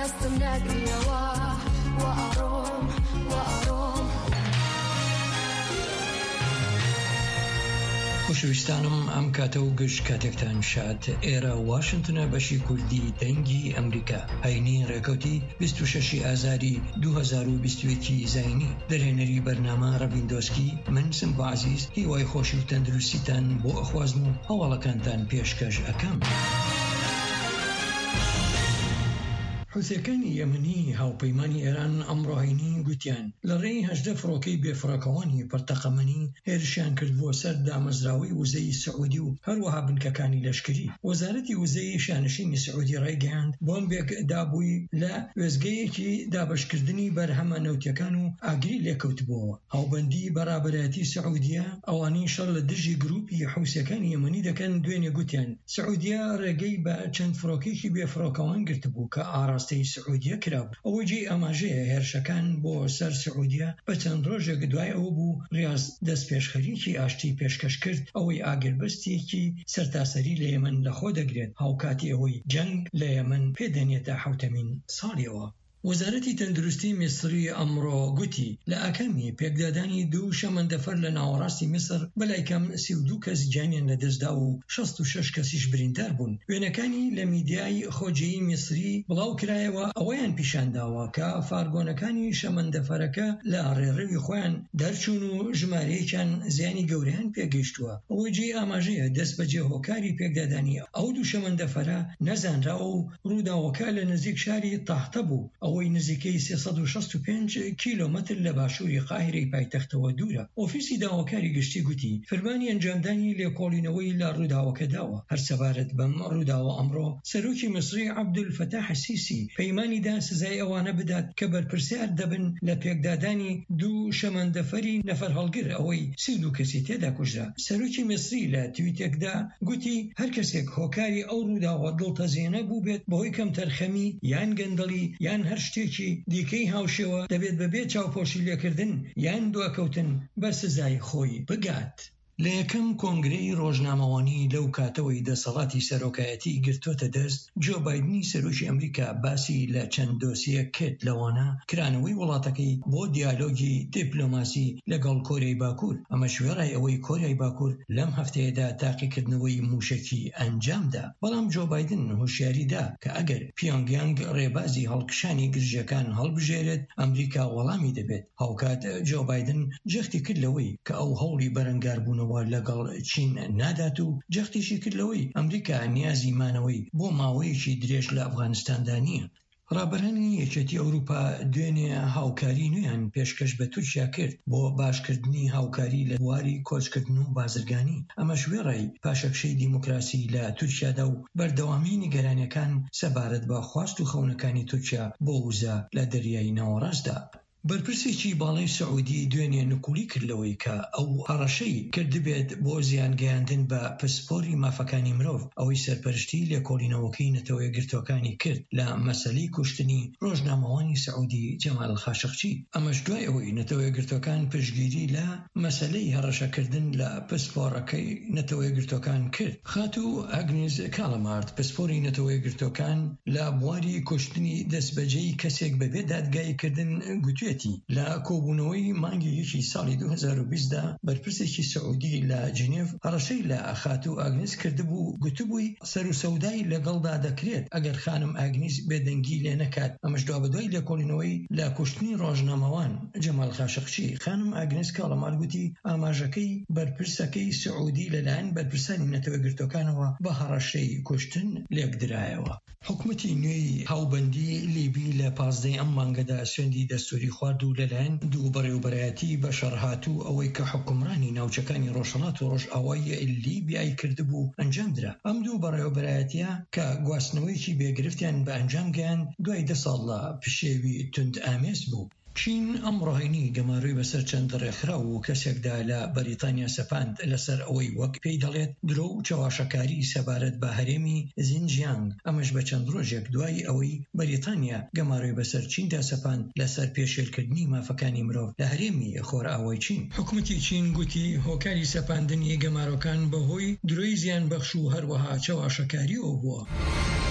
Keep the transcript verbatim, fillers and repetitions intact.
دەستم نەگریەوە و ئاڕۆم و ئاڕۆم. خۆشەویستانم ئەم کاتە و گشت کاتێکتان شاد. ئێرە واشنتنە بەشی کوردی دەنگی ئەمریکا. هەینی ڕێکەوتی بیست و شەشی ئازاری دوو هەزار و بیست و یەکی زاینی. دەرهێنەری بەرنامە ڕەڤیندۆسکی. من سمبا عەزیز هیوای خۆشی و تەندروستیتان بۆ ئەخوازم و هەواڵەکانتان پێشکەش ئەکەم. حوثیەکانی یەمەنی هاوپەیمانی ئێران ئەمڕۆهینی گوتیان لە ڕێی هەژدە فڕۆکەی بێفڕۆکەوانی پەرتەقەمەنی هێرشیان کرد بۆ سەر دامەزراوەی وزەی سعودی و هەروەها بنکەکانی لەشکری. وەزارەتی وزەی شانشینی سعودی ڕایگەیاند بۆمبێک دابووی لە وێزگەیەکی دابەشکردنی بەرهەمە نەوتیەکان و ئاگری لێکەوتبووەوە. هاوبەندی بەرابەرەتی سعودیە ئەوانەی شەڕ لە دژی گروپی حوثیەکانی یەمەنی دەکەن دوێنێ گوتیان سعودیە ڕێگەی بە چەند فڕۆکێکی بێفڕۆکەوان گرتبوو کە ئاڕاست سعودیە کراب. ئەوە جێ ئاماژەیە هێرشەکان بۆ سەر سعودیە بە چەند ڕۆژێک دوای ئەوە بوو ریاض دەست پێشخەریکی ئاشتی پێشکەش کرد ئەوەی ئاگربەستێکی سەرتاسەری لە یەمەن لەخۆ دەگرێت هاوکاتی ئەوەی جەنگ لە یەمەن پێدەنێتە حوتەمین ساڵیەوە. وەزارەتی تەندروستی میسری ئەمڕۆ گوتی لە ئەکەمی پێکدادانی دوو شەمەندەفەر لە ناوەڕاستی میسر بەلای کەم سی و دوو کەس گیانیان لەدەستدا و شەست و شەش کەسیش بریندار بوون. وێنەکانی لە میدیای خۆجێی میسری بڵاو کرایەوە ئەوەیان پیشانداوە کە فارگۆنەکانی شەمەندەفەرەکە لە ڕێڕەوی خۆیان دەرچوون و ژمارەیەکیان زیانی گەورەیان پێگەیشتووە. ئەوە جێ ئاماژەیە دەست بەجێ هۆکاری پێکدادانی ئەو دوو شەمەندەفەرە نەزانراوە و ڕووداوەکە لە نزیک شاری تاحتە بوو. ئەوەی نزیکەی سێسەد و شەست و پێنج کیلۆمەتر لە باشووری قاهرەی پایتەختەوە دوورە. ئۆفیسی داواکاری گشتی گوتی فەرمانی ئەنجامدانی لێکۆڵینەوەی لە ڕووداوەکە داوە. هەر سەبارەت بەم ڕووداوە ئەمڕۆ سەرۆکی میسری عەبدولفەتاح سیسی پەیمانیدا سزای ئەوانە بدات کە بەرپرسیار دەبن لە پێکدادانی دوو شەمەندەفەری نەفەر هەڵگر ئەوەی سی و دوو کەسی تێدا کوژرا. سەرۆکی میسری لە تویتێکدا گوتی هەر کەسێک هۆکاری ئەو ڕووداوە دڵتەزێنە بوو بێت بەهۆی کەم تەرخەمی یان گەندەڵی یان هەر شتێکی دیکەی هاوشێوە دەبێت بەبێ چاوپۆشی لێکردن یان دواکەوتن بە سزای خۆی بگات. لە یەکەم کۆنگرەی ڕۆژنامەوانی لەو کاتەوەی دەسەڵاتی سەرۆکایەتی گرتوۆتە دەست جۆ بایدنی سەرۆکی ئەمریکا باسی لە چەند دۆسیە کرد لەوانە کرانەوەی وڵاتەکەی بۆ دیالۆگی دیپلۆماسی لەگەڵ کۆریای باکوور. ئەمە شوێڕای ئەوەی کۆریای باکوور لەم هەفتەیەدا تاقیکردنەوەی موشکی ئەنجامدا. بەڵام جۆ بایدن هۆشیاریدا کە ئەگەر پیۆنگیانگ ڕێبازی هەڵکشانی گرژەکان هەڵبژێرێت ئەمریکا وەڵامی دەبێت. هاوکات جۆ بایدن جەختی کرد لەوەی کە ئەو هەوڵی بەرەنگاربوون لەگەڵ چین نادات و جەختیشی کردلەوەی ئەمریکا نیازی مانەوەی بۆ ماوەیەکی درێژ لە ئەفغانستاندا نییە. ڕابەرانی یەکێتی ئەوروپا دوێنێ هاوکاری نوێیان پێشکەش بە تورکیا کرد بۆ باشکردنی هاوکاری لە بواری کۆچکردن و بازرگانی. ئەمە شوێڕای پاشەکشەی دیموکراسی لە تورکیادا و بەردەوامی نیگەرانیەکان سەبارەت بە خواست و خەونەکانی تورکیا بۆ وزە لە دەریای ناوەڕاستدا. بەرپرسێکی باڵای سعودی دوێنێ نکولی کردلەوەی کە ئەو هەڕەشەی کردبێت بۆ زیانگەیاندن بە پسپۆری مافەکانی مرۆڤ ئەوەی سەرپەرشتی لێکۆڵینەوەکەی نەتەوەیە گرتوەکانی کرد لە مەسەلەی کوشتنی ڕۆژنامەوانی سعودی جەمال خاشقچی. ئەمەش دوای ئەوەی نەتەوەیە گرتوەکان پشتگیری لە مەسەلەی هەڕەشەکردن لە پسپۆڕەکەی نەتەوەیە گرتوەکان کرد. خاتو ئاگنیز کالەمارد پسپۆری نەتەوەیە گرتوەکان لە بواری کوشتنی دەستبەجەی کەسێک بەبێ دادگایکردن گوتوێت لە کۆبوونەوەی مانگی یەکی ساڵی دوو هەزار و بیست دا بەرپرسێکی سعودی لە جنێڤ هەڕەشەی لە خاتو ئاگنیز کردبوو گوتبووی سەر و سەودای لەگەڵدا دەکرێت ئەگەر خانم ئاگنیز بێدەنگی لێ نەکات. ئەمەش دوا بەدوای لێکۆڵینەوەی لە کوشتنی ڕۆژنامەوان جەمال خاشقچی. خانم ئاگنیز کاڵەمار گوتی ئاماژەکەی بەرپرسەکەی سعودی لەلایەن بەرپرسانی نەتەوەیە گرتوەکانەوە بە هەڕەشەی کوشتن لێکدرایەوە. حکومەتی نوێی هاوبەندی لیبی لە پازدەی ئەم مانگەدا سوێندی دەستوری خوارد و لەلایەن دوو بەڕێوەبەرایەتی بەشەڕهاتوو ئەوەی کە حکومڕانی ناوچەکانی ڕۆژهەڵات و ڕۆژئاوایی لیبیای کردبوو ئەنجامدرا. ئەم دوو بەڕێوەبەرایەتیە کە گواستنەوەیکی بێگرفتیان بە ئەنجام گەیاند دوای دە ساڵ لە پشێوی توند ئامێز بوو. چین ئەمڕۆهینی گەماروی بەسەر چەند ڕێکخراو و کەسێکدا لە بەریتانیا سەپاند لەسەر ئەوەی وەک پێی دەڵێت درۆ و چاواشەکاری سەبارەت بە هەرێمی زینجیانگ. ئەمەش بە چەند ڕۆژێک دوای ئەوەی بەریتانیا گەماروی بەسەر چیندا سەپاند لەسەر پێشێلکردنی مافەکانی مرۆڤ لە هەرێمی خۆرئاوای چین. حکومەتی چین گوتی هۆکاری سەپاندنی گەمارۆکان بەهۆی درۆی زیان بەخش و هەروەها چاواشەکاریەوە بووە.